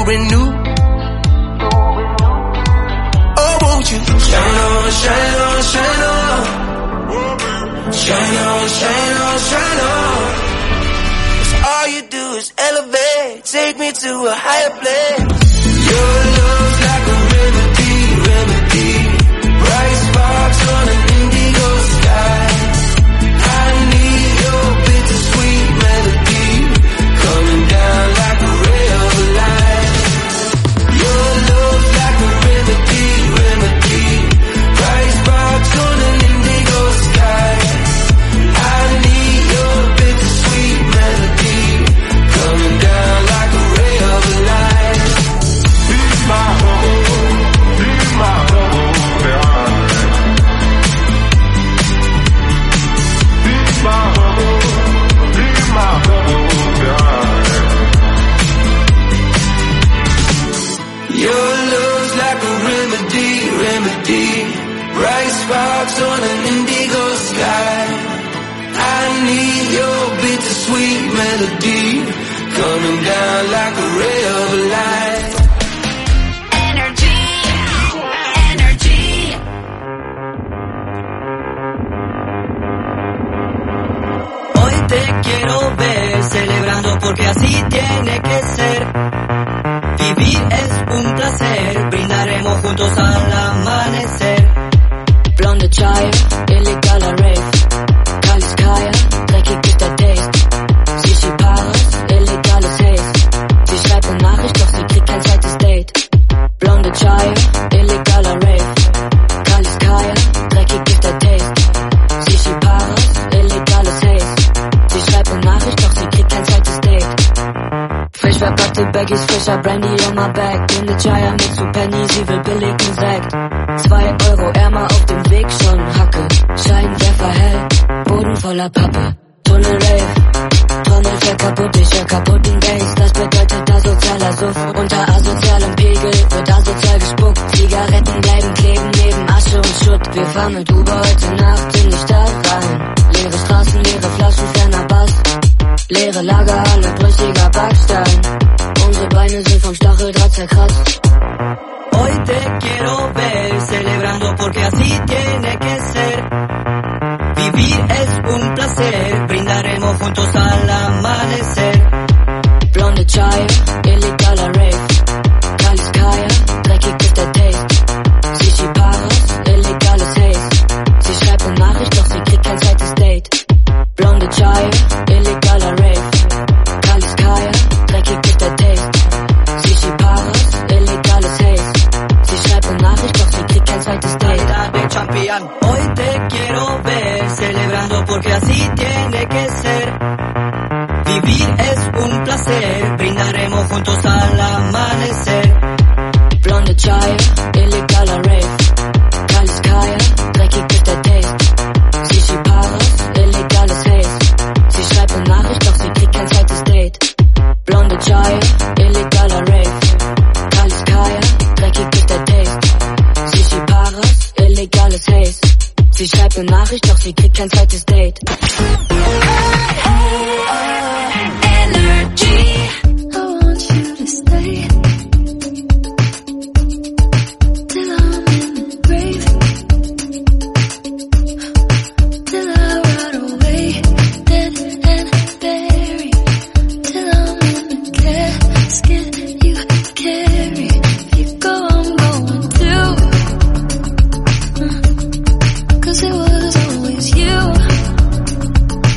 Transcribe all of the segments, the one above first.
brand new. Oh, won't you shine on, shine on, shine on. Shine on, shine on, shine on. 'Cause all you do is elevate, take me to a higher place. Your love's like a remedy, remedy. Bright sparks on an indigo sky. I need your bittersweet melody, coming down like a ray of light. Your love's like a remedy, remedy. Bright sparks on an indigo sky. I need your bittersweet melody, coming down like a ray of light. Be my home, be my home, be my home, be my home. Your love's like a remedy, remedy. Bright sparks on an indigo sky. I need your bittersweet melody, coming down like a ray of light. Energy, energy. Hoy te quiero ver celebrando porque así tiene que ser. Vivir es un placer, brindaremos juntos al amanecer. Blonde Chai, illegaler Rave. Kaliskaya, dreckig ist der Taste. Shishi Paris, illegales Haze. Sie schreibt eine Nachricht, doch sie kriegt kein zweites Date. Blonde Chai, illegaler Rave. Kaliskaya, dreckig ist der Taste. Shishi Paris, illegales Haze. Sie schreibt eine Nachricht, doch sie kriegt kein zweites Date. Frisch verpackte Baggies, frischer Brandy on my back. Blonde Chaya mit zu Penny, sie will billigen Sekt. 2 Euro Ärmer auf dem Weg, schon Hacke. Scheinwerfer hell, Boden voller Pappe. Tunnel Rave, Tunnel fährt kaputt, ich hör kaputten Bass. Das bedeutet asozialer Suff. Unter asozialem Pegel wird asozial gespuckt. Zigaretten bleiben kleben neben Asche und Schutt. Wir fahren mit Uber heute Nacht in die Stadt rein. Leere Straßen, leere Flaschen, ferner Bass. Leere Lagerhalle, brüchiger Backstein. Unsere Beine sind vom Stacheldraht zerkratzt. Hoy te quiero ver celebrando porque así tiene que ser. Vivir es un placer, brindaremos juntos al amanecer. Blonde Chai, illegaler Rave. Kaliskaya, dreckig ist der Taste. Shishi Paris, illegales Haze. Sie schreibt eine Nachricht, doch sie kriegt kein zweites Date. Blonde Chai, illegaler Rave. Kaliskaya, dreckig ist der Taste. Shishi Paris, illegales Haze. Sie schreibt eine Nachricht, doch sie kriegt kein zweites Date. Champion. Hoy te quiero ver celebrando porque así tiene que ser. Vivir es un placer, brindaremos juntos al amanecer. Blonde Chai, illegaler Rave. Kaliskaya, dreckig ist der Taste. Shishi Paris, illegales Haze. Sie schreibt eine Nachricht, doch sie kriegt kein zweites Date. Blonde Chai, illegaler Rave. Kaliskaya, dreckig ist der Taste. Shishi Paris, illegales Haze. Sie schreibt eine Nachricht, doch sie kriegt kein zweites Date. Energy. I want you to stay till I'm in the grave, till I rot away, dead and buried, till I'm in the casket you carry. If you go, I'm going too. 'Cause it was always you.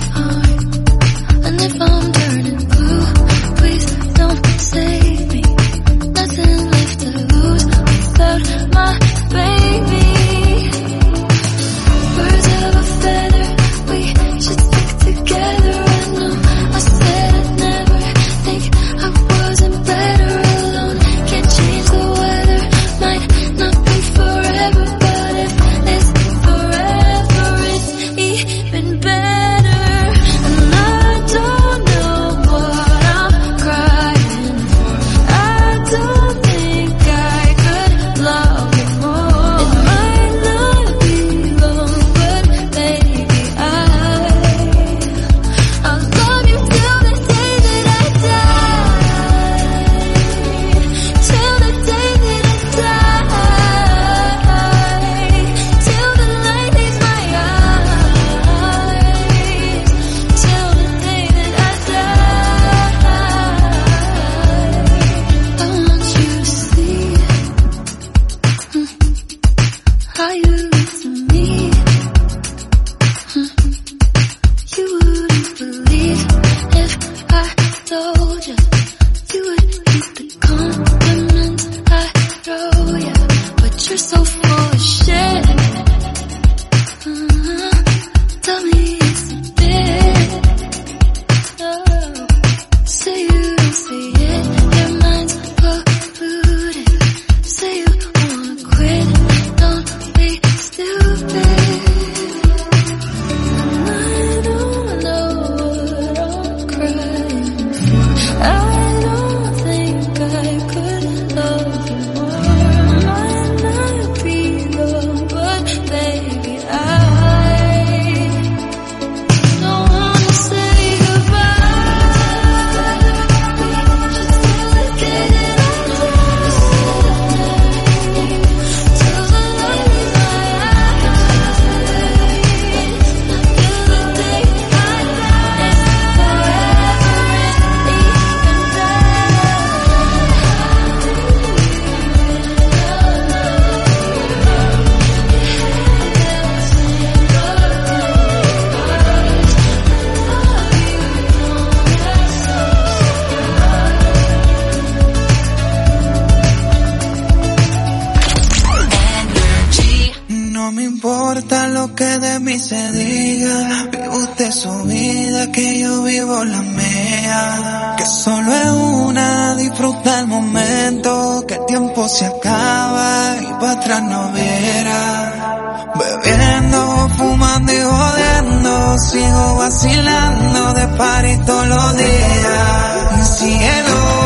lo que de mí se diga. Vive usted su vida, que yo vivo la mía. Que solo es una, disfruta el momento. Que el tiempo se acaba y para atrás no viera. Bebiendo, fumando y jodiendo, sigo vacilando de party todos los días. Cielo.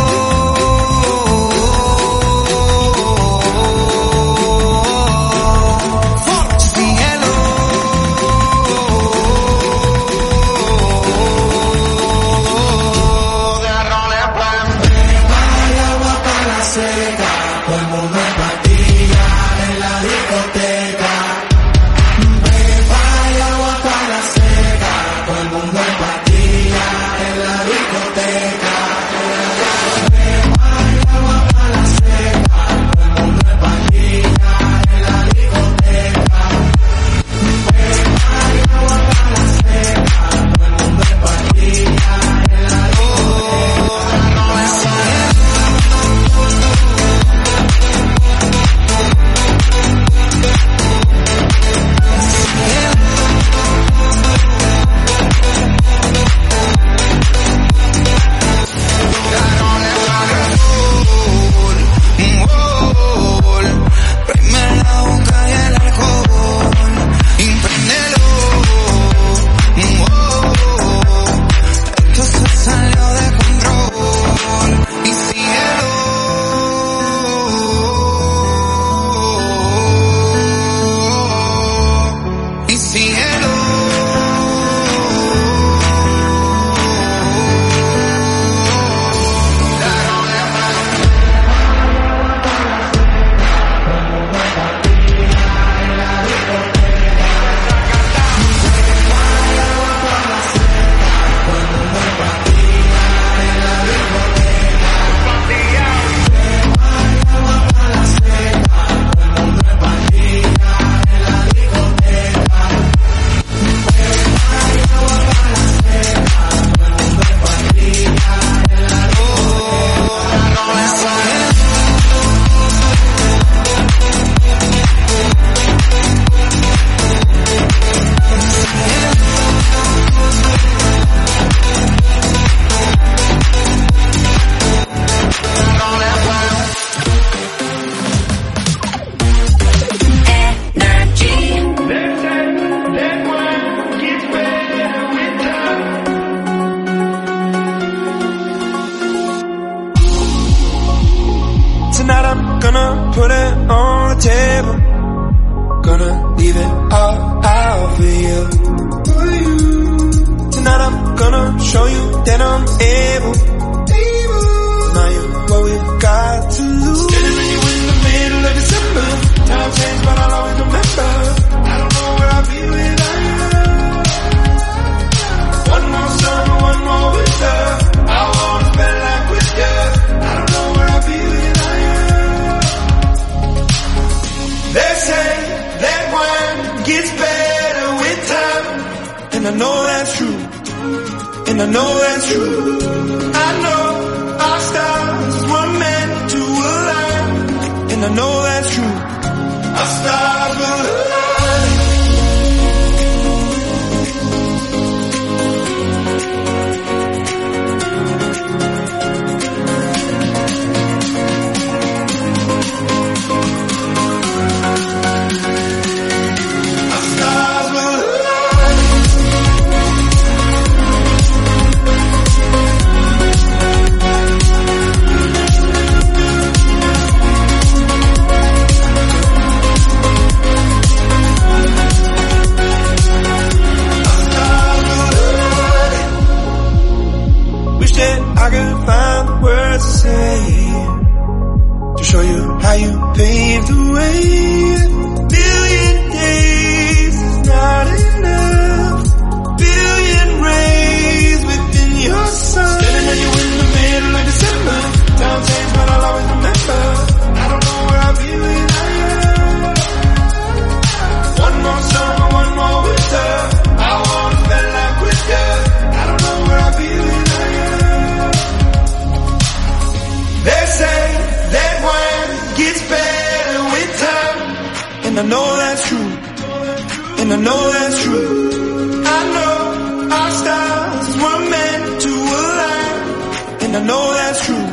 and I know that's true. I know our stars were meant to align, and I know that's true.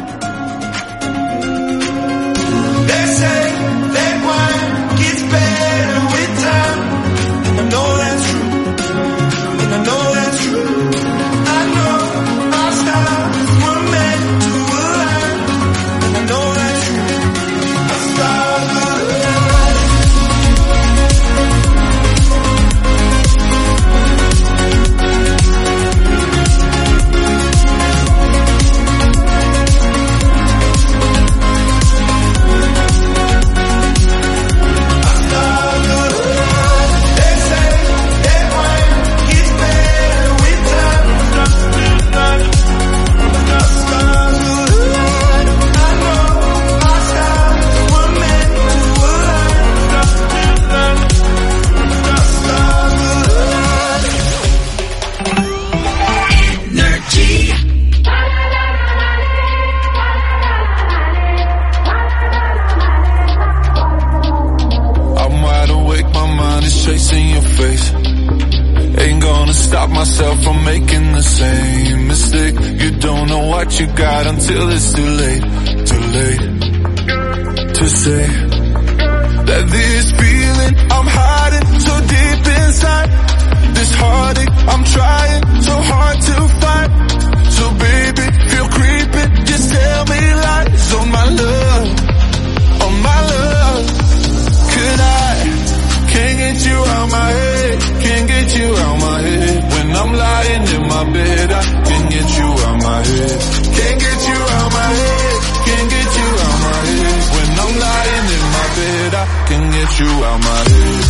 They say that wine gets better with time, and I know that's true, and I know that's true. I know our stars were meant to align, and I know that's true. Our stars will align. Chasing your face, ain't gonna stop myself from making the same mistake. You don't know what you got until it's too late to say that this feeling I'm hiding so deep inside, this heartache I'm trying so hard to find. So baby, feel creeping, just tell me lies on my love, on my love. Could I can't get you out my head, can't get you out my head. When I'm lying in my bed, I can't get you out my head. Can't get you out my head, can't get you out my head. When I'm lying in my bed, I can't get you out my head.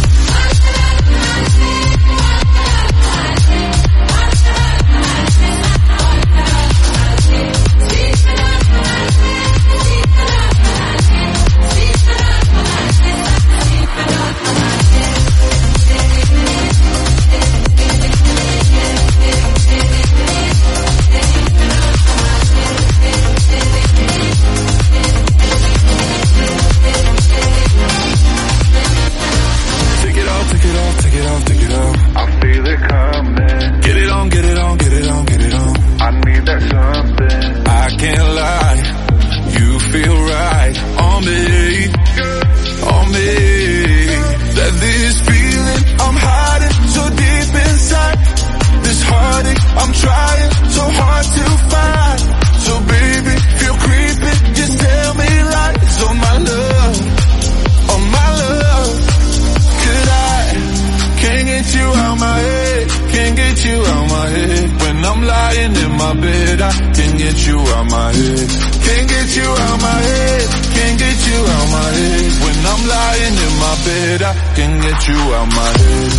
Can get you out my head.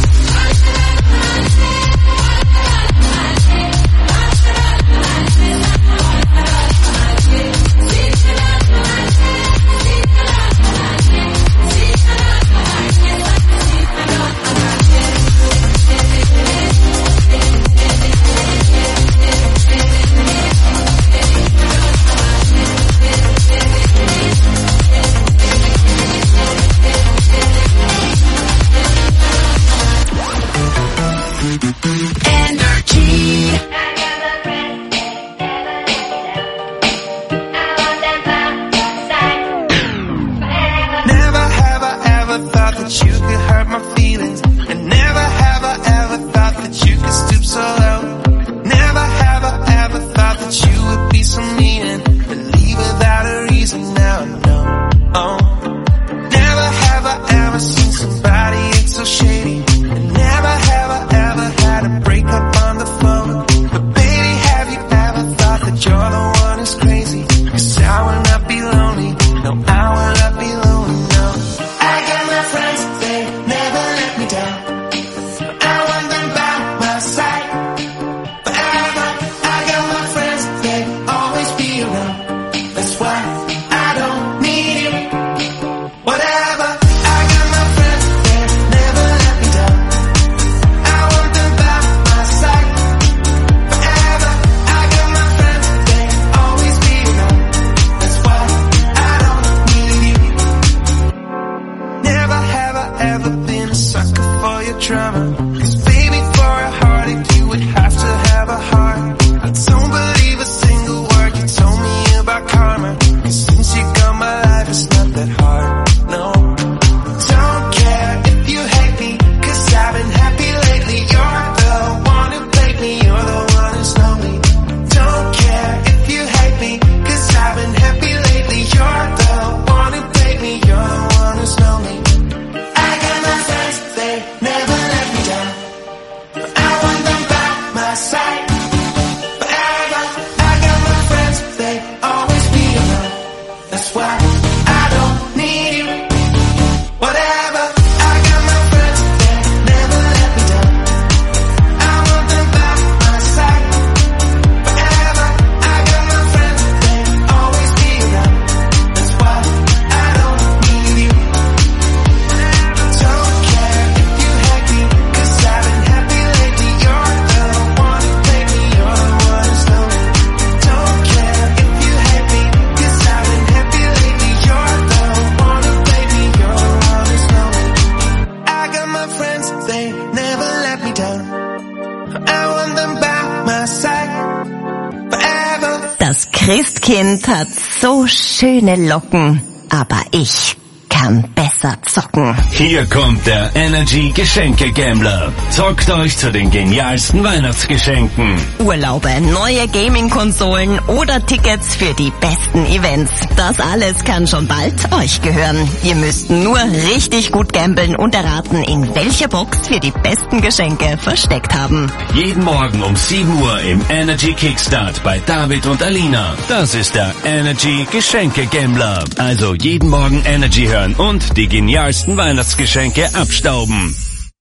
Kind hat so schöne Locken, aber ich kann besser zocken. Hier kommt der Energy Geschenke-Gambler. Zockt euch zu den genialsten Weihnachtsgeschenken. Urlaube, neue Gaming-Konsolen oder Tickets für die besten Events. Das alles kann schon bald euch gehören. Ihr müsst nur richtig gut gamblen und erraten, in welcher Box wir die besten Geschenke versteckt haben. Jeden Morgen um 7 Uhr im Energy Kickstart bei David und Alina. Das ist der Energy Geschenke-Gambler. Also jeden Morgen Energy hören und die genialsten Weihnachtsgeschenke abstauben.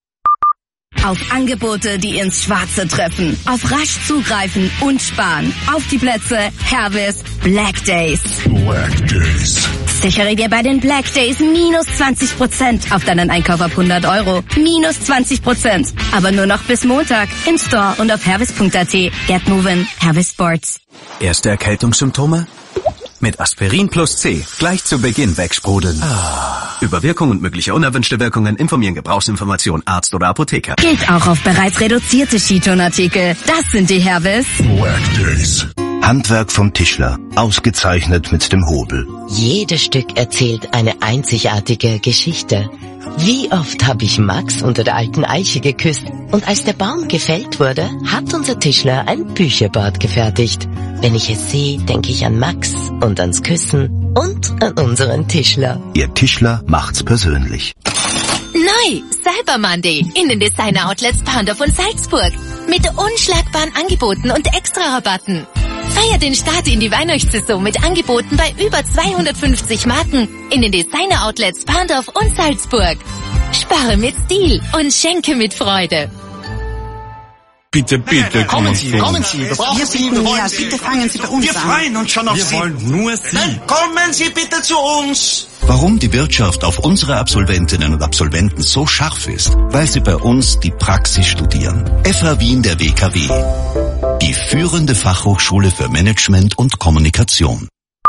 Auf Angebote, die ins Schwarze treffen. Auf rasch zugreifen und sparen. Auf die Plätze Hervis Black Days. Black Days. Sichere dir bei den Black Days minus 20% auf deinen Einkauf ab 100 €. Minus 20%. Aber nur noch bis Montag. Im Store und auf hervis.at. Get moving. Hervis Sports. Erste Erkältungssymptome? Mit Aspirin plus C gleich zu Beginn wegsprudeln. Über Wirkung und mögliche unerwünschte Wirkungen informieren Gebrauchsinformation Arzt oder Apotheker. Gilt auch auf bereits reduzierte Skitonartikel. Das sind die Hervis Black Days. Handwerk vom Tischler, ausgezeichnet mit dem Hobel. Jedes Stück erzählt eine einzigartige Geschichte. Wie oft habe ich Max unter der alten Eiche geküsst und als der Baum gefällt wurde, hat unser Tischler ein Bücherbad gefertigt. Wenn ich es sehe, denke ich an Max und ans Küssen und an unseren Tischler. Ihr Tischler macht's persönlich. Neu, Cyber Monday in den Designer Outlets Pandorf und Salzburg. Mit unschlagbaren Angeboten und Extra-Rabatten. Feier den Start in die Weihnachtssaison mit Angeboten bei über 250 Marken in den Designer Outlets Pandorf und Salzburg. Spare mit Stil und schenke mit Freude. Bitte, bitte, kommen Sie. Wir brauchen Sie, wir wollen Sie. Bitte fangen Sie bei uns an. Wir freuen uns schon auf Sie. Wir wollen nur Sie. Dann kommen Sie bitte zu uns. Warum die Wirtschaft auf unsere Absolventinnen und Absolventen so scharf ist? Weil sie bei uns die Praxis studieren. FH Wien der WKW. Die führende Fachhochschule für Management und Kommunikation.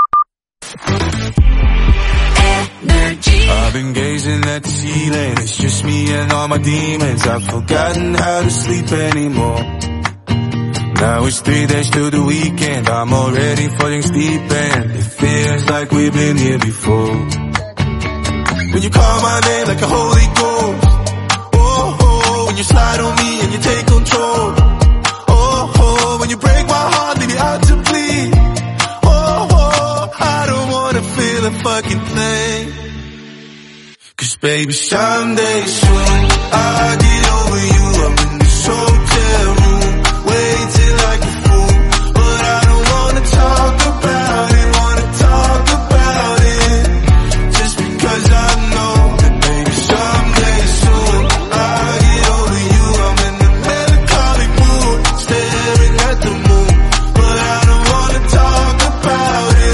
I've been gazing at the ceiling, it's just me and all my demons. I've forgotten how to sleep anymore. Now it's 3 days till the weekend, I'm already falling asleep and it feels like we've been here before. When you call my name like a holy ghost, oh, oh, when you slide on me and you take control, oh, oh, when you break my heart, leave me out to bleed, oh, oh, I don't wanna feel a fucking thing. Cause baby, someday soon I'll get over you. I'm in this hotel room, waiting like a fool, but I don't wanna talk about it, just because I know that baby, someday soon I'll get over you. I'm in a melancholy mood, staring at the moon, but I don't wanna talk about it,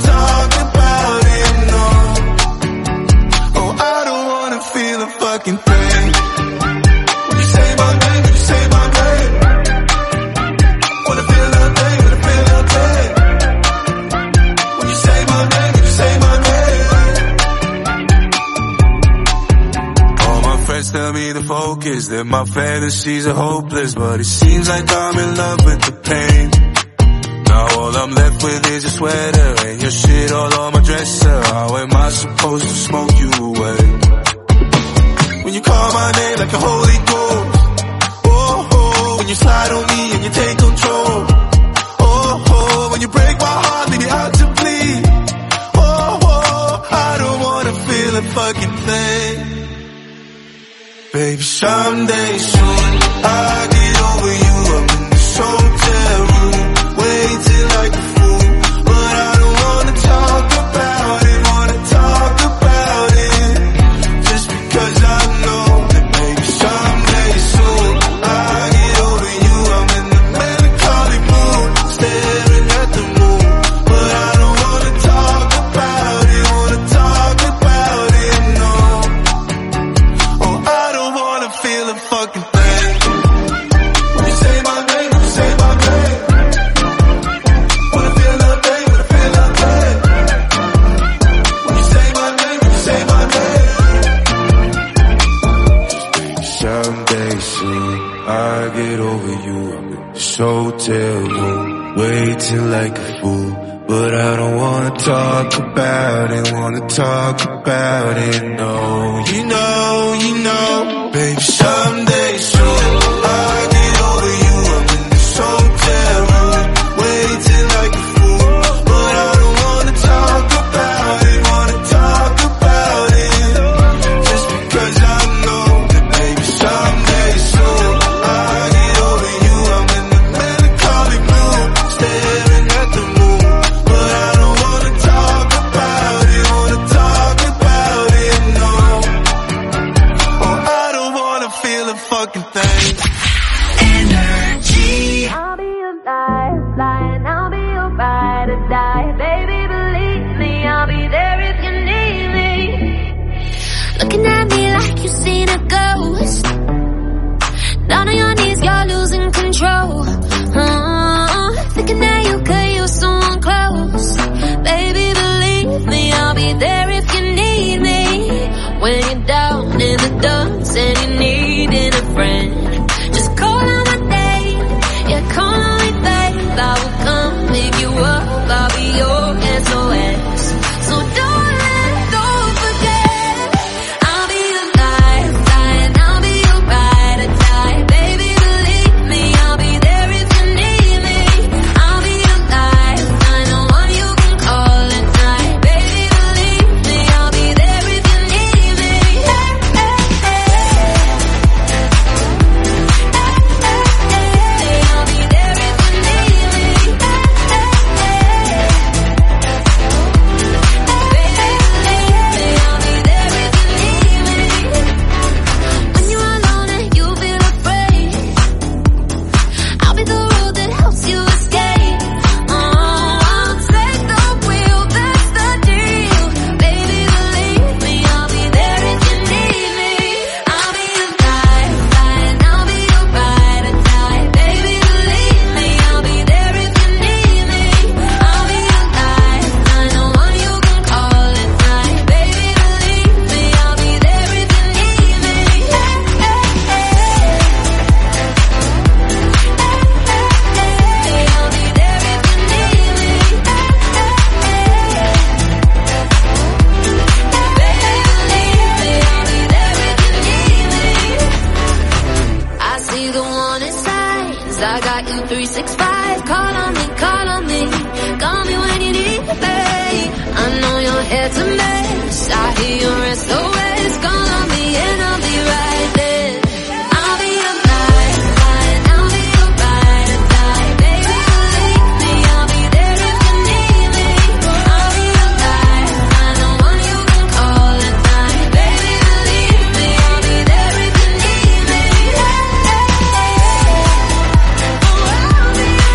no. Oh, I don't wanna feel a fucking thing. When you say my name, when you say my name, wanna feel nothing, wanna feel nothing. When you say my name, when you say my name. All my friends tell me to focus, that my fantasies are hopeless, but it seems like I'm in love with the pain. Now all I'm left with is a sweater and your shit all on my dresser. How am I supposed to smoke you away? When you call my name like a holy ghost, oh, oh, when you slide on me and you take control, oh, oh, when you break my heart, leave me out to bleed, oh, oh, I don't wanna feel a fucking thing. Baby, someday soon I'll get over you. I'm in this hotel room, waiting like a fool, but I don't wanna talk about it, just because I know that maybe someday soon I'll get over you. I'm in a melancholy mood, staring at the moon, but I don't wanna talk about it, no. Oh, I don't wanna feel a fucking thing. When you say my name, when you say my name, wanna feel nothing, wanna feel nothing. When you say my name, when you say my name. Someday soon I'll get over you. I'm in this hotel room, waiting like a fool, but I don't wanna talk about it, no. You know, baby, someday soon I'll get over you. I'm in this hotel room, waiting like a fool, but I don't wanna talk about it, just because I know that, baby, someday soon I'll get over you. I'm in the melancholy mood, staring at the moon, but I don't wanna talk about it, no. Oh, I don't wanna feel a fucking thing. Energy. I'll be your lifeline, I'll be your ride or die. Baby, believe me, I'll be there if you need me. Looking at me like you've seen a ghost. Down on your knees, you're losing control. Thinking that you could use someone close. Baby, believe me, I'll be there if you need me. When you're down in the dumps and you're needing a friend, just call on my name. Yeah, call on me, babe. I will come pick you up. I'll be your SOS. So don't forget. I'll be your lifeline, I'll be your ride or die. Baby, believe me, I'll be there if you need me. I'll be your lifeline, the one you can call at night. Baby, believe me, I'll be there if you need me. Hey, hey, hey. I'll be there if you need me. When you're alone and you feel afraid, I'll be the road that helps you escape. I'll take the wheel, that's the deal. Baby, believe me, I'll be there if you need me. I'll be your lifeline, I'll be your ride or die. Baby, believe me, I'll be there if you need me. I'll be your lifeline, the one you can call at night. Baby, believe me, I'll be there if you need me. I'll be there if you need me. I see the warning signs. I got you 365. Call on me, call me when you need me. I know your head's a mess. I hear your SOS. Call on me and I'll be right there. I'll be your lifeline, I'll be your ride or die. Baby, believe me, I'll be there if you need me. I'll be your lifeline, the one you can call at night. Baby, believe me, I'll be there if you need me. I'll be your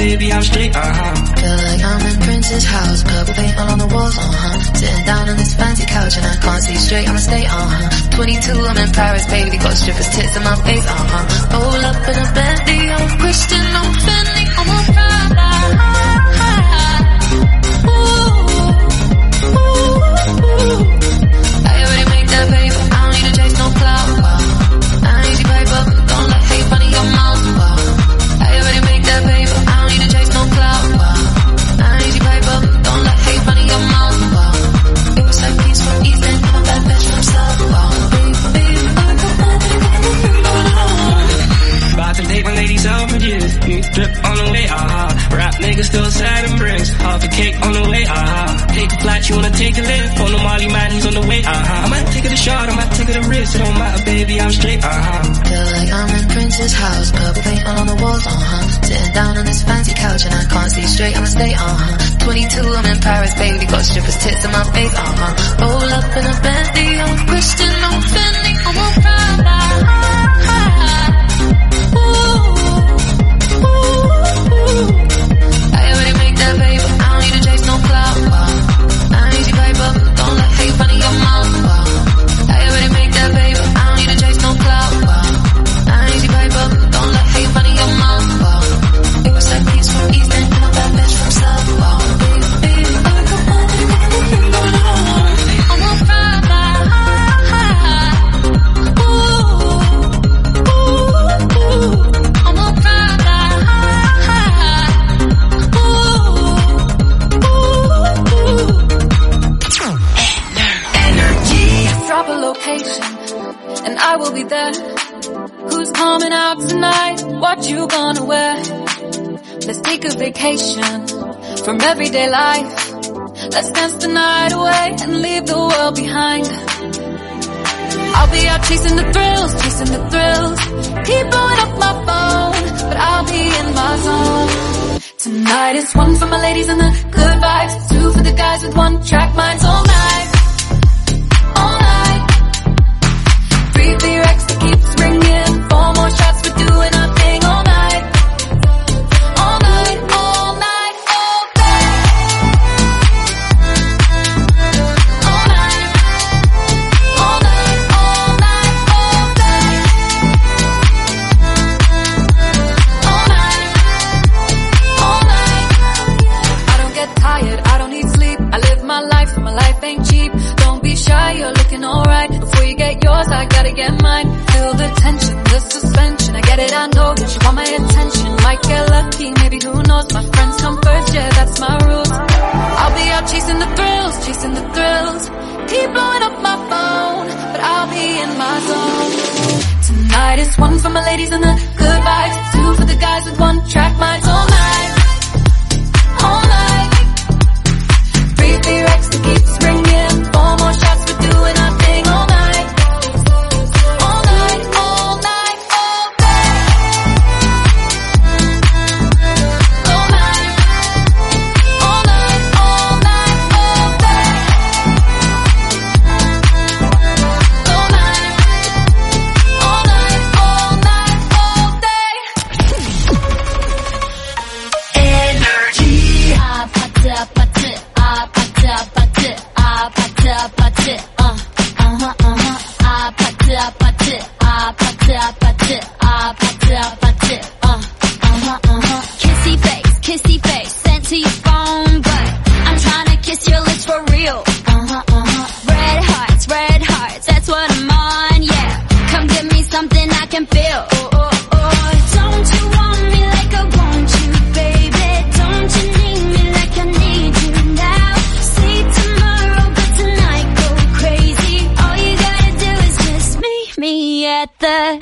baby, I'm straight, Feel like I'm in Prince's house, purple paint all on the walls, Sitting down on this fancy couch and I can't see straight, I'ma stay, 22, I'm in Paris, baby, got strippers' tits in my face, Roll up in a Bentley, I'm Christian, I'm Fendi, I'm a Prada. I already make that paper, I don't need to chase no clout. I need you paper, don't let hate run in your mouth. I already make that paper, I don't need to chase no clout. I need you paper, don't let hate run in your mouth. It was like peace from East End, I'm a bad bitch from South. About to date my lady Selfridges, new drip on the way, Rap niggas still sad and bricks, half a cake on the way, Take a flight, you wanna take a lift, on the Molly man who's on the way, I might take it a shot, I might take it a risk, it don't matter, baby, I'm straight, Feel like I'm in Prince's house, purple paint all on the walls, Sitting down on this fancy couch and I can't see straight, I'ma stay, 22, I'm in Paris, baby, got strippers' tits in my face, Roll up in a Bentley, I'm Christian, I'm Fendi, I'm a Prada. I already make that paper, I don't need to chase no clout. I need you paper, don't let hate run in your mouth. I already make that paper, I don't need to chase no clout. I need you paper, don't let hate run in your mouth. It was like peace from East End, I'm a bad bitch from South. I'm a Prada. I'm a Prada. Drop a location, and I will be there. Who's coming out tonight? What you gonna wear? Let's take a vacation from everyday life. Let's dance the night away and leave the world behind. I'll be out chasing the thrills, Keep blowing up my phone, but I'll be in my zone. Tonight is one for my ladies and the good vibes, two for the guys with one track minds all night. All night. 3 Rex that keeps ringing, 4 more shots, we're doing our thing all night. All night, all night, all day. All night, all night, all night, all day. All night, all night. I don't get tired, I don't need sleep. I live my life, and my life ain't cheap. Don't be shy, you're looking alright. Before you get yours, I gotta get mine. Feel the tension, the suspension. I get it, I know that you want my attention. Might get lucky, maybe who knows. My friends come first, yeah, that's my rules. I'll be out chasing the thrills, Keep blowing up my phone, but I'll be in my zone. Tonight is one for my ladies and the good vibes, two for the guys with one track minds all night. All night. 3 Rex that keeps ringing, 4 more shots, we're doing our thing all night. All night, all night, all day. All night, all night, all night, all day. All night, all night, all night, all day. Energy. Kissy face, sent to your phone, but I'm trying to kiss your lips for real. Red hearts, that's what I'm on, yeah. Come give me something I can feel. Don't you want me like I want you, baby? Don't you need me like I need you now? See tomorrow, but tonight go crazy. All you gotta do is just meet me at the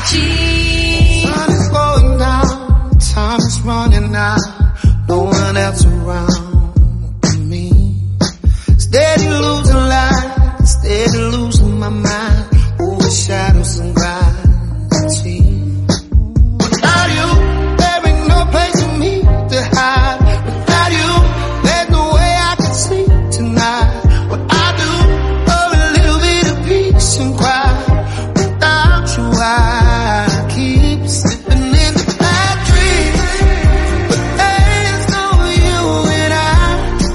cheat. Sun is going down, time is running out, no one else around me. Steady losing light, steady losing my mind, over shadows and gravity. Without you, there ain't no place for me to hide. Without you, there's no way I can sleep tonight. What I do, for a little bit of peace and quiet. Without you, I keep slipping into bad dreams. But there's no you and I.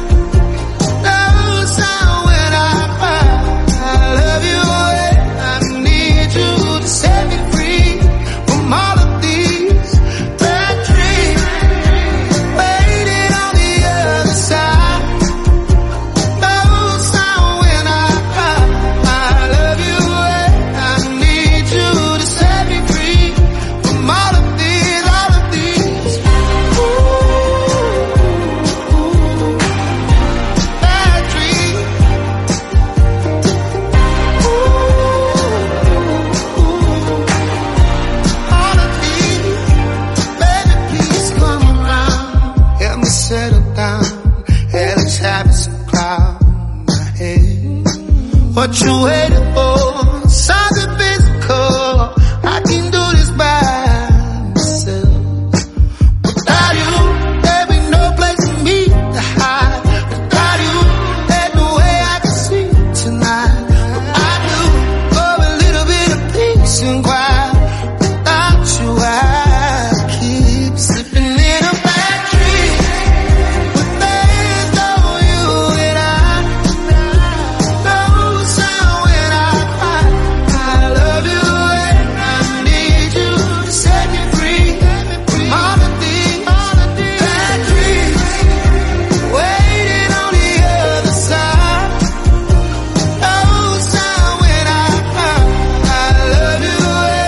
No sound when I cry. I love you and I need you to set me free from all of these bad dreams. Waiting on the other side. No sound when I cry. I love you and I need you to set me free from all of these bad dreams. All of these, baby, please come around. Help me settle down. Hell is having some cloud in my head. What you waiting for? Something physical. I can do this by myself. Without you, there ain't no place for me to hide. Without you, there's no way I can sleep tonight. What I do, for a little bit of peace and quiet. Without you, I keep slipping in a bad dream. But there's no you and I. No sound when I cry. I love you and I need you to set me free from all of these bad dreams. Waiting on the other side. No sound when I cry. I love you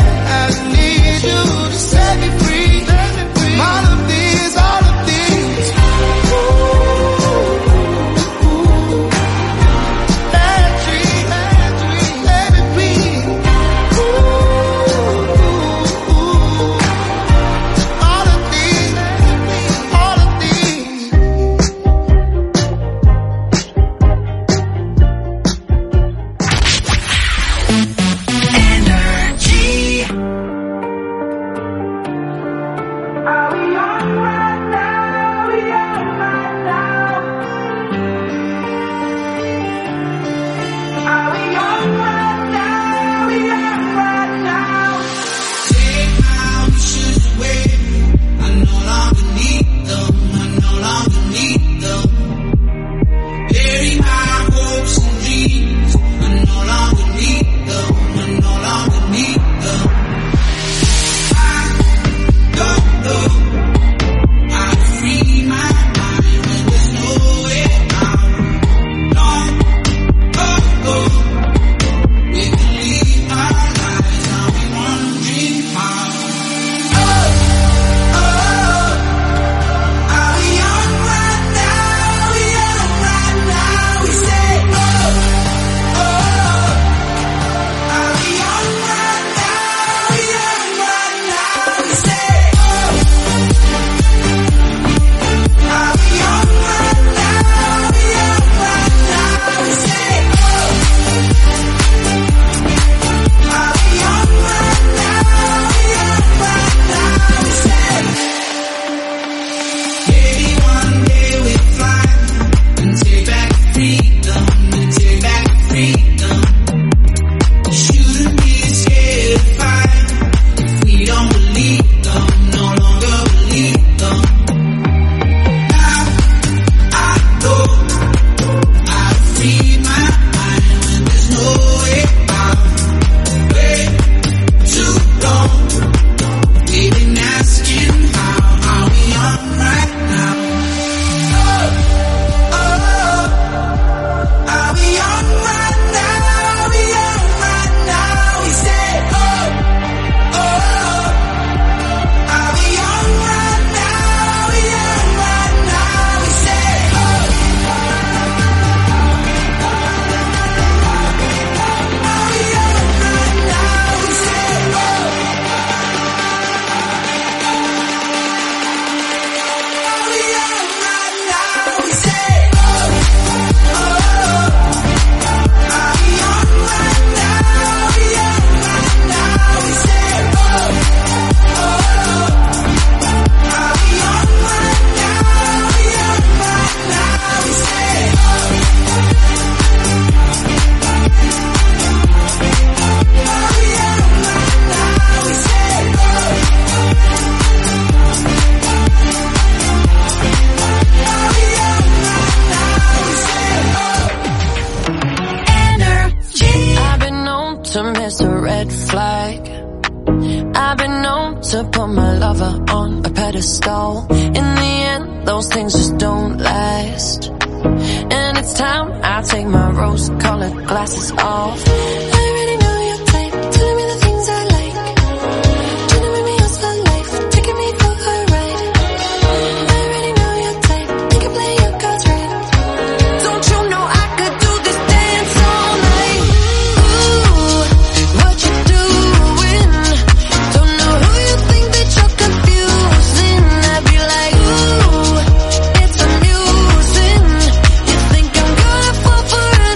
red flag. I've been known to put my lover on a pedestal. In the end, those things just don't last. And it's time I take my rose-colored glasses off. I already know your type, telling me the things I like. Trying to make me yours for life, taking me for a ride. I already know your type, you can play your cards right. Don't you know I could do this dance all night? Ooh, what you doing? Don't know who you think that you're confusing. I'd be like, ooh, it's amusing. You think I'm gonna fall for an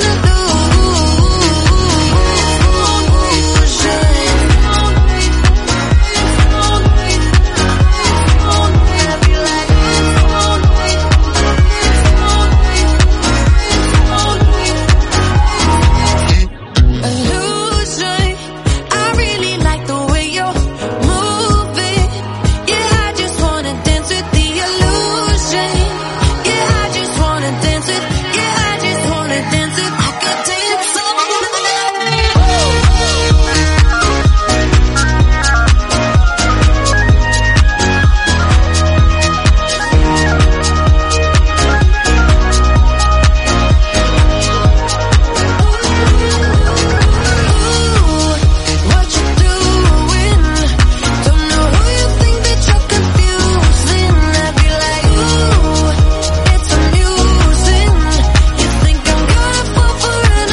illusion. I really like the way you're moving. Yeah, I just wanna dance with the illusion. Yeah, I just wanna dance with. Yeah, I just wanna dance with. I could dance all what you doing? Don't know who you think that you're confusing. I'd be like, ooh, it's amusing. You think I'm gonna fall for an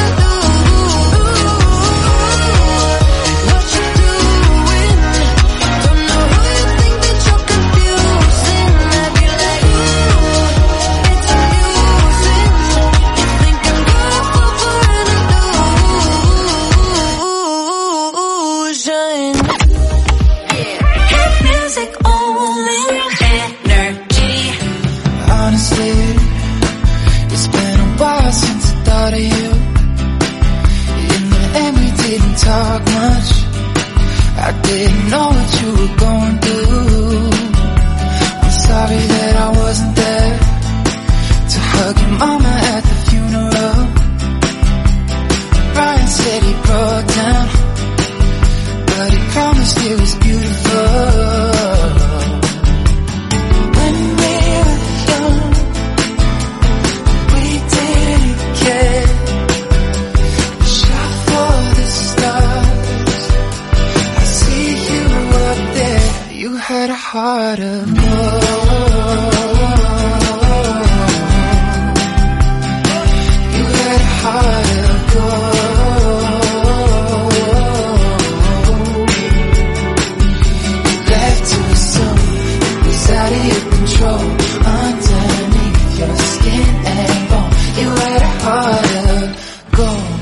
what you doing? Don't know who you think that you're confusing. I'd be like, ooh, it's amusing. You think I'm gonna fall for an illusion. Hit music only. Energy. Honestly, it's been a while since I thought of you. In the end, we didn't talk much. I didn't know what you were going through. I'm sorry that I wasn't there to hug your mama at the funeral. Brian said he broke down, but he promised it was beautiful. When we were young, we didn't care. We shot for the stars. I see you up there. You had a heart of gold. You had a heart of gold. You left too soon. It was out of your control. Underneath your skin and bone, you had a heart of gold.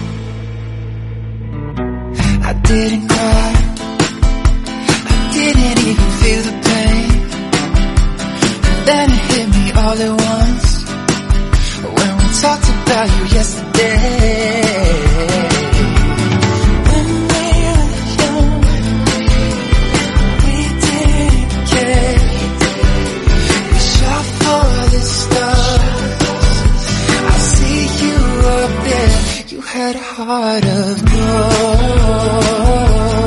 I didn't cry. I didn't even feel the pain. And then it hit me all at once when we talked about you yesterday. When we were young, we didn't care. We shot for the stars. I see you up there. You had a heart of gold.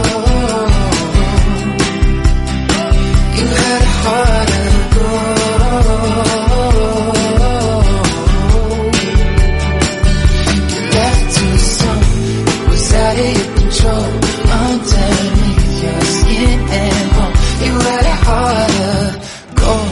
You had a heart of gold. You left too soon. It was out of your control. Underneath your skin and bone, you had a heart of gold.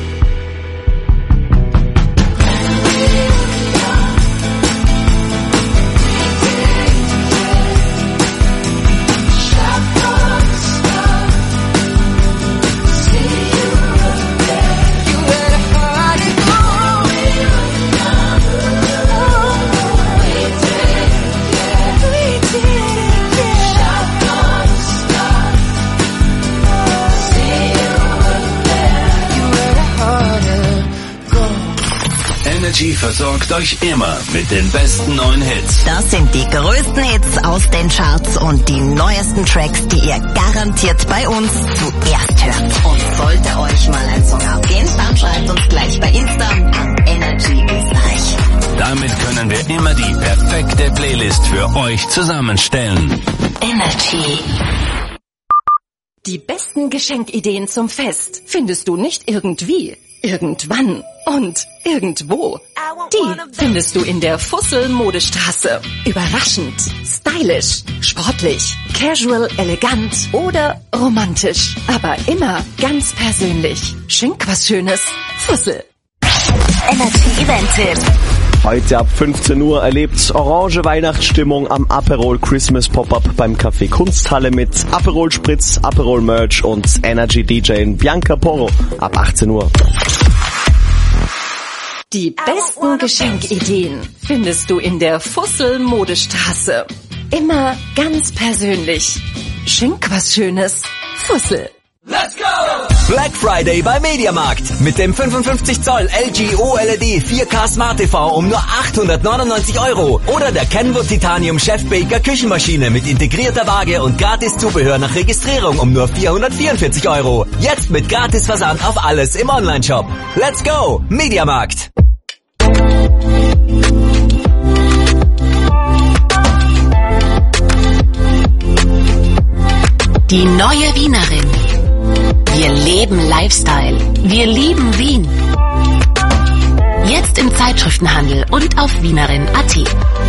Energy versorgt euch immer mit den besten neuen Hits. Das sind die größten Hits aus den Charts und die neuesten Tracks, die ihr garantiert bei uns zuerst hört. Und sollte euch mal ein Song abgehen, dann schreibt uns gleich bei Insta an Energy Österreich. Damit können wir immer die perfekte Playlist für euch zusammenstellen. Energy. Die besten Geschenkideen zum Fest findest du nicht irgendwie, irgendwann und irgendwo. Die findest du in der Fussel-Modestraße. Überraschend, stylisch, sportlich, casual, elegant oder romantisch. Aber immer ganz persönlich. Schenk was Schönes. Fussel. Energy Event-Tipp. Heute ab 15 Uhr erlebt orange Weihnachtsstimmung am Aperol Christmas Pop-Up beim Café Kunsthalle mit Aperol Spritz, Aperol Merch und Energy DJ Bianca Porro ab 18 Uhr. Die besten Geschenkideen findest du in der Fussel-Modestraße. Immer ganz persönlich. Schenk was Schönes. Fussel. Let's go! Black Friday bei Mediamarkt. Mit dem 55 Zoll LG OLED 4K Smart TV um nur 899 € oder der Kenwood Titanium Chef Baker Küchenmaschine mit integrierter Waage und gratis Zubehör nach Registrierung um nur 444 €. Jetzt mit gratis Versand auf alles im Onlineshop. Let's go! Mediamarkt. Die neue Wienerin. Wir leben Lifestyle. Wir lieben Wien. Jetzt im Zeitschriftenhandel und auf wienerin.at.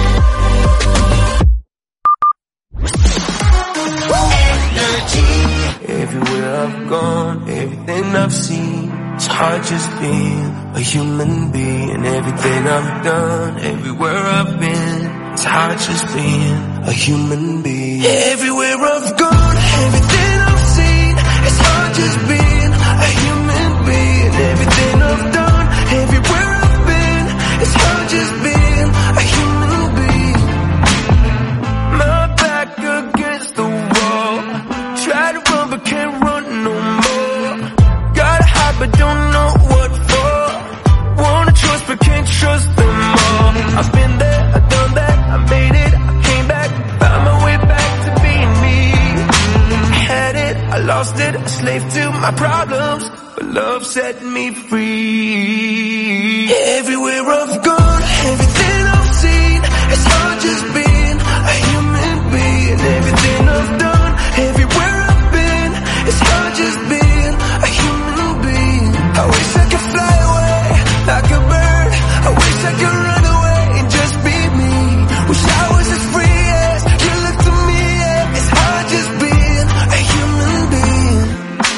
Everywhere I've gone, everything I've seen, it's hard just being a human being. Everything I've done, everywhere I've been, it's hard just being a human being. Everywhere I've gone, everything I've seen, it's hard just being a human being. Everything I've done, everywhere I've been, it's hard just being a human being. My back against the wall, try to run but can't run no more. Gotta hide but don't know what for. Wanna trust but can't trust them all. I've been there, I've done that, I made it, I came back, found my way back to being me. I had it, I lost it, a slave to my problems, but love set me free. Everywhere I've gone, everything I've seen, it's hard just being a human being. Everything I've done, everywhere I've been, it's hard just being a human being. I wish I could fly away like a bird. I wish I could run away and just be me. Wish I was as free as you look to me. Yeah. It's hard just being a human being.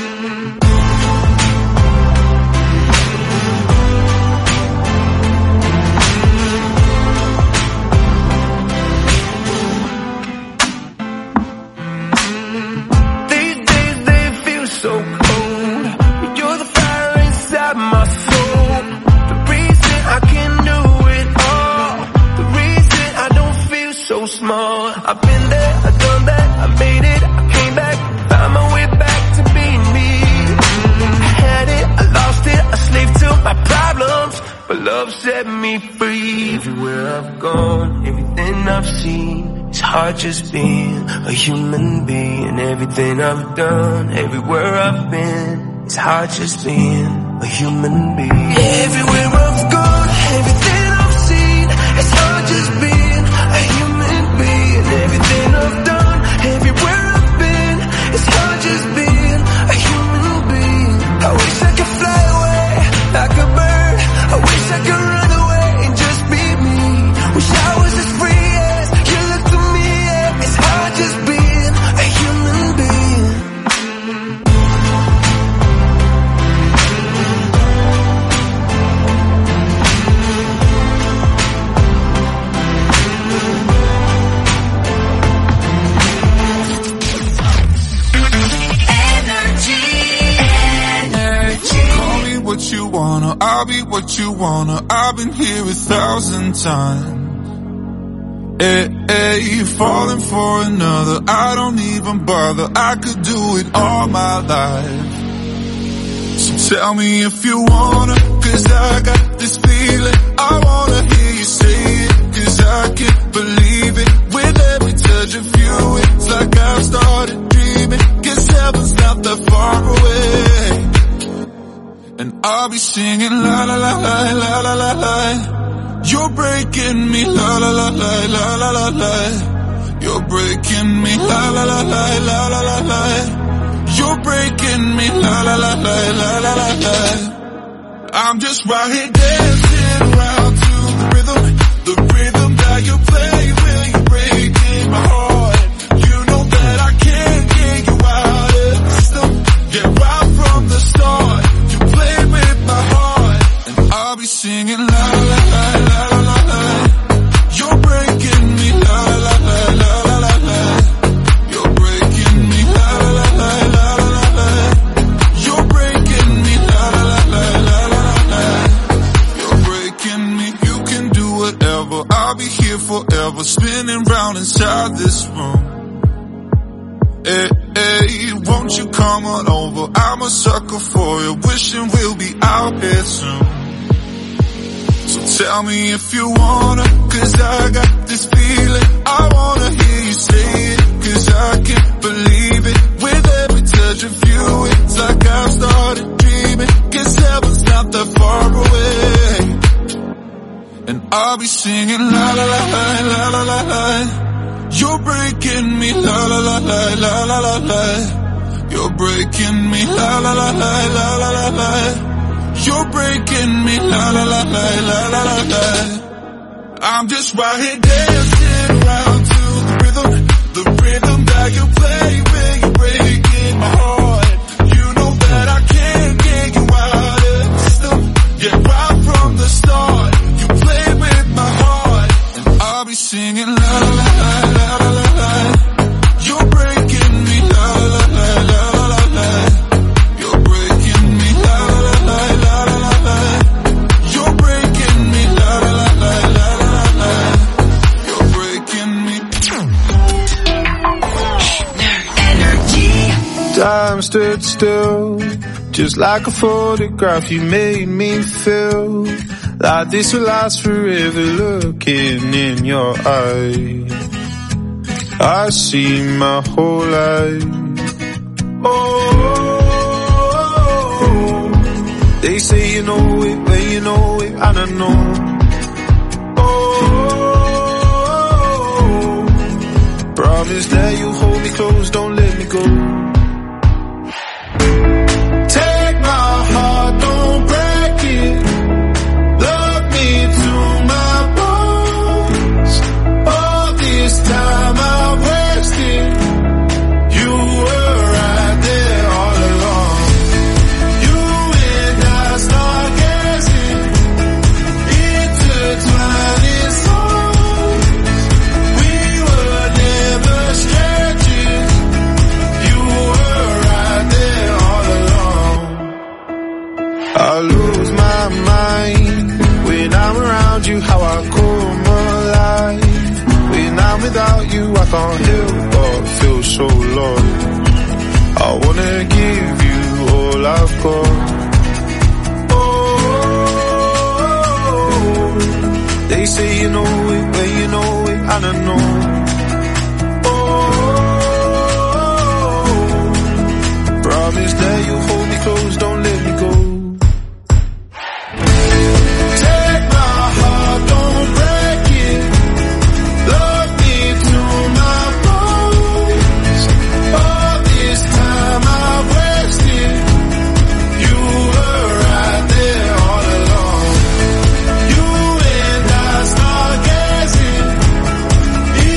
These days they feel so cold. You're the fire inside my soul. The reason I can do it all. The reason I don't feel so small. I've been there, I've done that, I made it, I came back, found my way back to being me. I had it, I lost it, a slave to my problems, but love set me free. Everywhere I've gone, everything I've seen, it's hard just being a human being. Everything I've done, everywhere I've been, it's hard just being a human being. Everywhere I've gone, everything I've seen, it's hard just being a human being. Everything I've done, everywhere I've been, it's hard just being a human being. I wish I could fly away like a bird. I wish I could run away and just be me. Wish I was as free as you look to me. Yeah. It's hard just being a human being. Call me what you wanna, I'll be what you wanna. I've been here 1,000 times. Hey, falling for another, I don't even bother. I could do it all my life. So tell me if you wanna, 'cause I got this feeling. I wanna hear you say it, 'cause I can't believe it. With every touch of you, it's like I've started dreaming. 'Cause heaven's not that far away. And I'll be singing la la la la la la la la. You're breaking me, la la la la la la la la. You're breaking me, la la la la la la la la. You're breaking me, la la la la la la la la. I'm just right here dancing around to the rhythm that you play when you're breaking my heart. You know that I can't get you out of the system. Yeah, right from the start, you play with my heart, and I'll be singing la la la la la la la. You're breaking me, la la la la la la la. You're breaking me, la la la la la la la. You're breaking me, la la la la la la la. You're breaking me. You can do whatever. I'll be here forever, spinning round inside this room. Hey, hey, won't you come on over? I'm a sucker for you, wishing we'll be out here soon. So tell me if you wanna, cause I got this feeling. I wanna hear you say it, cause I can't believe it. With every touch of you, it's like I've started dreaming. Cause heaven's not that far away. And I'll be singing la la la la la la la la. You're breaking me, la la la la la la la la. You're breaking me, la la la la la la la la. You're breaking me, la la la la la la la la. I'm just right here dancing around to the rhythm that you play when you're breaking my heart. You know that I can't get you out of the system. Yeah, right from the start, you play with my heart, and I'll be singing la la la la la la la. You're breaking me, la la la la la la la. You're breaking me, la la la la la la la. You're breaking me, la la la la la la la. You're breaking me. Energy. Time stood still, just like a photograph. You made me feel like this will last forever. Looking in your eyes, I see my whole life. Oh, they say you know it when you know it, and I know. Oh, promise that you hold me close, don't let me go. Take my heart, don't break it. Love me to my bones. All this time I wasted. You were right there all along. You and I start gazing, intertwining souls. We were never strangers. You were right there all along. I lose my mind when I'm around you, how I come alive. When I'm without you, I can't help but feel so lost. I wanna give you all I've got. Oh, they say you know it when you know it, and I know. Oh, promise that you hold me close, don't let me go. Take my heart, don't break it. Love me to my bones. All this time I wasted. You were right there all along. You and I start gazing,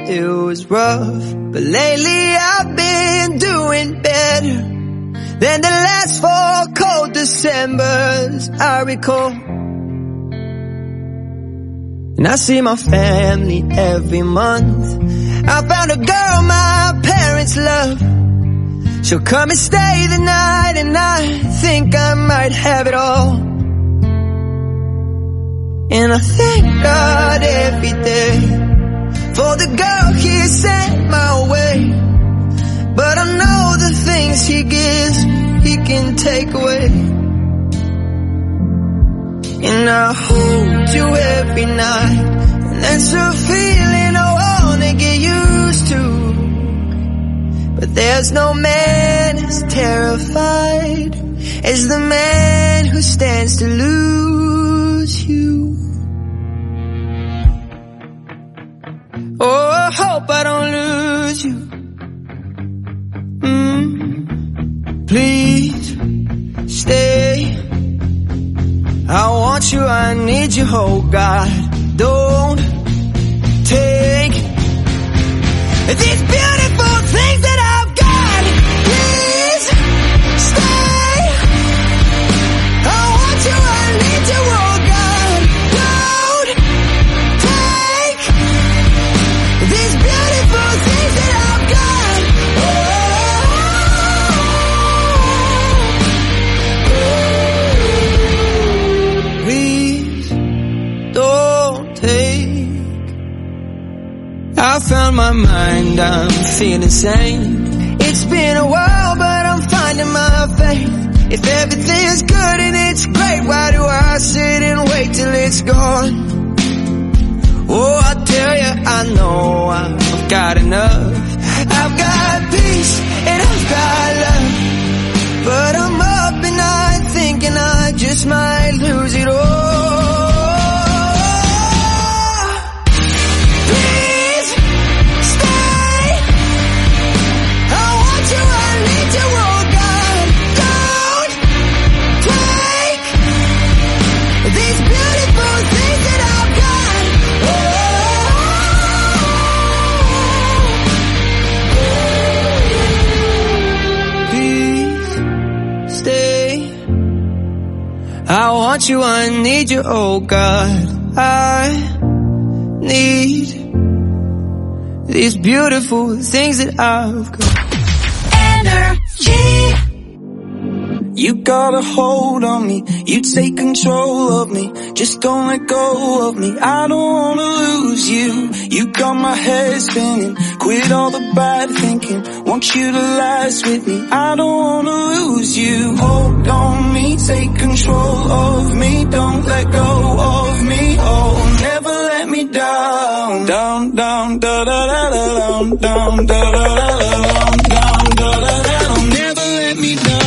it was rough, but lately I've been doing better than the last 4 cold Decembers I recall. And I see my family every month. I found a girl my parents love. She'll come and stay the night, and I think I might have it all. And I thank God every day for the girl He sent my way. But I know the things He gives, He can take away. And I hold you every night, and that's a feeling I wanna get used to. But there's no man as terrified as the man who stands to lose you. Oh, I hope I don't lose you. Please stay. I want you, I need you, oh God. Don't take these beautiful things that I've got. Please stay. I want you, I need you, oh God. Don't take these beautiful things that I've got. Please don't take. I found my mind, I'm feeling sane. It's been a while, but I'm finding my faith. If everything's good and it's great, why do I sit and wait till it's gone? Oh, I tell you, I know I've got enough. I've got peace and I've got love. But I'm up and I'm thinking I just might lose it all. I want you, I need you, oh God. I need these beautiful things that I've got. Energy. You got a hold on me, you take control of me. Just don't let go of me, I don't wanna lose you. You got my head spinning, quit all the bad thinking. Want you to last with me, I don't wanna lose you. Hold on me, take control of me. Don't let go of me, oh, never let me down. Down, down, da da da da, down, down, da da da da, down, down, da da da da. Never let me down.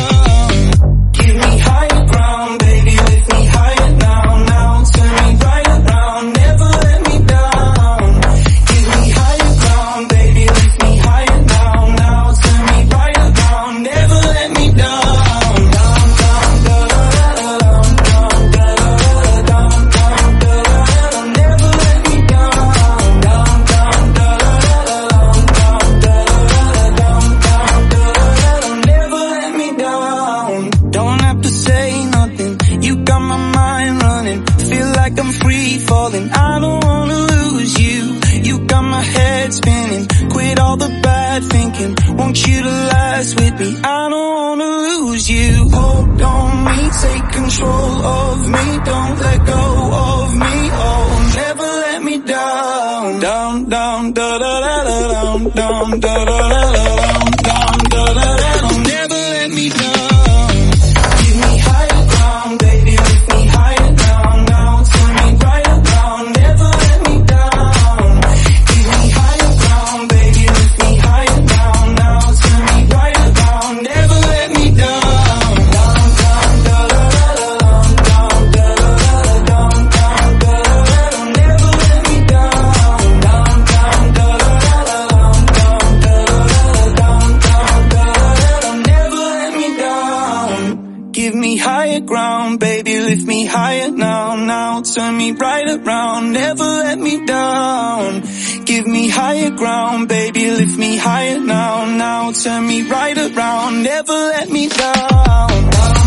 Want you to last with me, I don't wanna lose you. Hold on me, take control of me. Don't let go of me, oh, never let me down. Down, down, da da da da, down, down, da da da da, down, down, da da da da. Never let me down. Give me higher ground, baby, lift me higher down. Now turn me right around, never let me down. Give me higher ground, baby, lift me higher down. Now turn me right around, never let me down. Down, down, da da da da, down, down, da da da da, down, down, da da da da, never let me down. Down, down, da da da da, down, down, da da da da, down, down, da da da da, never let me down. Give me higher ground, baby, lift me higher now. Now turn me right around, never let me down. give me higher ground, baby, lift me higher now, now, turn me right around, never let me down.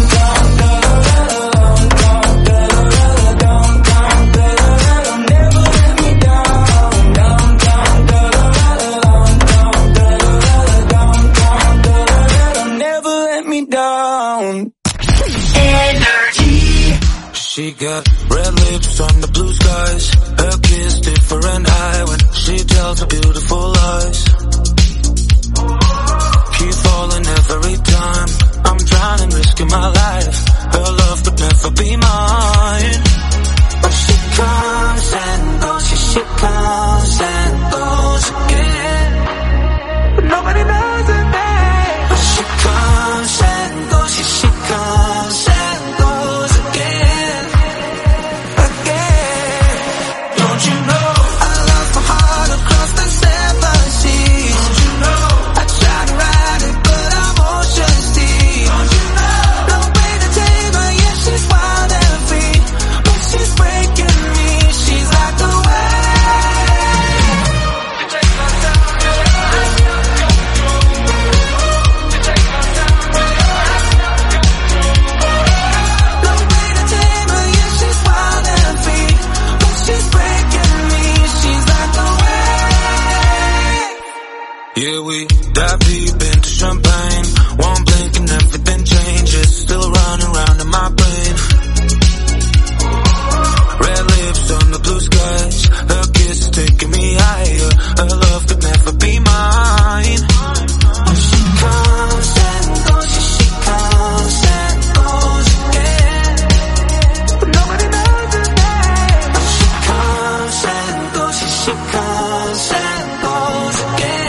She got red lips on the blue skies. Her kiss different eye when she tells her beautiful lies. Keep falling every time. I'm drowning, risking my life. Her love could never be mine. But she comes and goes, she comes and goes again. But nobody knows her name. But she comes and goes, she comes and goes again. Yeah, we dive deep into champagne. One blink and everything changes. Still running round in my brain. Red lips on the blue skies. Her kiss is taking me higher. Her love could never be mine. She comes and goes, she comes and goes again. But nobody knows her name. She comes and goes, she comes and goes again.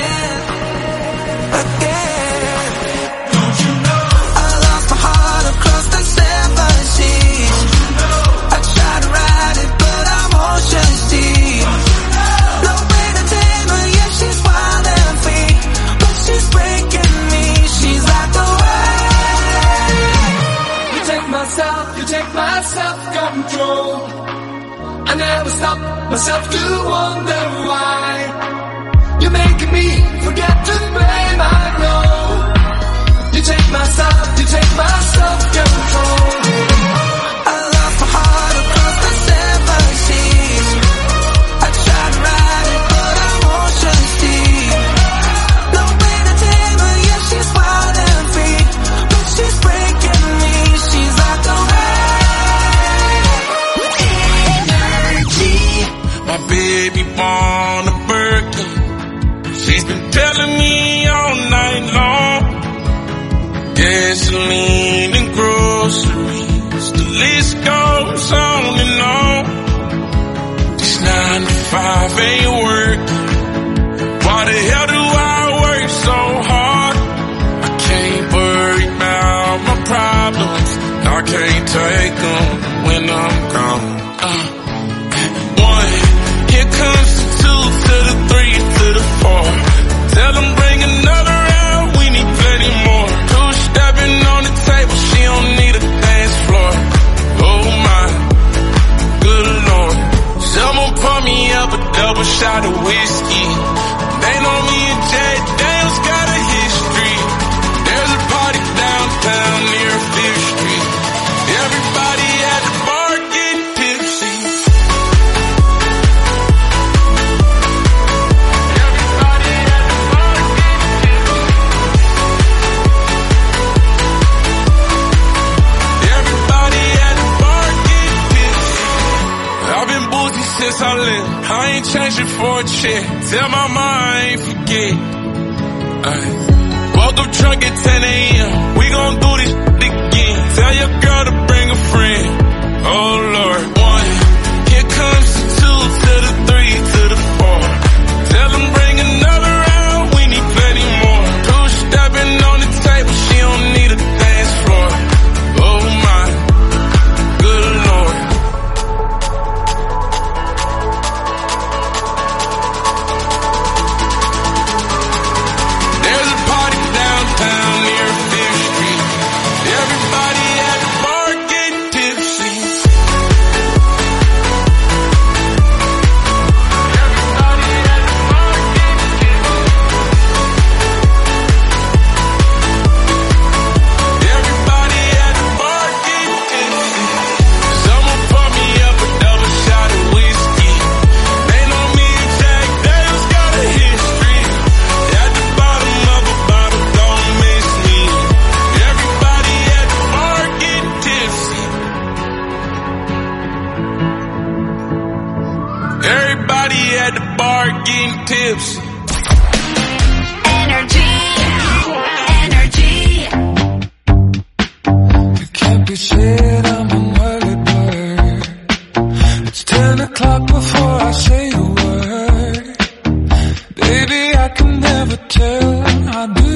Self-control. I never stop myself to wonder why you're making me forget to blame. I know you take my side, you take my self-control. I lost my heart across the seven seas. I tried to ride it, but I'm ocean deep. No way to tame her, yeah, she's wild and free, but she's breaking me. She's like the my baby born a Birkin. She's been telling me all night long. Gasoline and groceries, the list goes on and on. This 9 to 5 ain't working. Why the hell do I work so hard? I can't worry about my problems. I can't take them when I'm gone. Here comes the 2 to the 3 to the 4. Tell them bring another round, we need plenty more. 2 stepping on the table, she don't need a dance floor. Oh my, good lord. Someone pour me up a double shot of whiskey. They know me and Jay Daniels got a history. There's a party downtown near 5th Street. Everybody at the bar getting tipsy. Since I left, I ain't changing for a check. Tell my mom I ain't forget. Woke up drunk at 10 a.m. We gon' do this again. Tell your girl to bring a friend. Oh Lord. 1, here comes the 2 to the 3 to the 4. Tell them bring another round, we need plenty more. 2 stepping on the table, she don't need a dance floor. Oh my, good lord.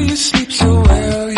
you sleep so well?